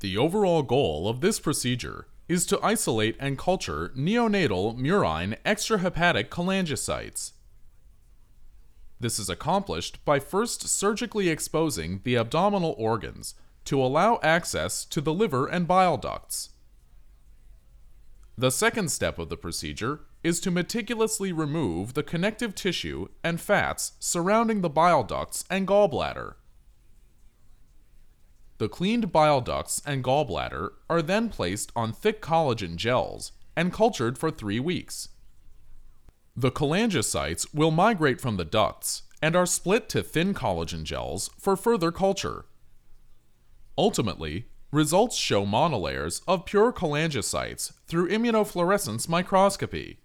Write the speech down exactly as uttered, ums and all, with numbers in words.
The overall goal of this procedure is to isolate and culture neonatal murine extrahepatic cholangiocytes. This is accomplished by first surgically exposing the abdominal organs to allow access to the liver and bile ducts. The second step of the procedure is to meticulously remove the connective tissue and fats surrounding the bile ducts and gallbladder. The cleaned bile ducts and gallbladder are then placed on thick collagen gels and cultured for three weeks. The cholangiocytes will migrate from the ducts and are split to thin collagen gels for further culture. Ultimately, results show monolayers of pure cholangiocytes through immunofluorescence microscopy.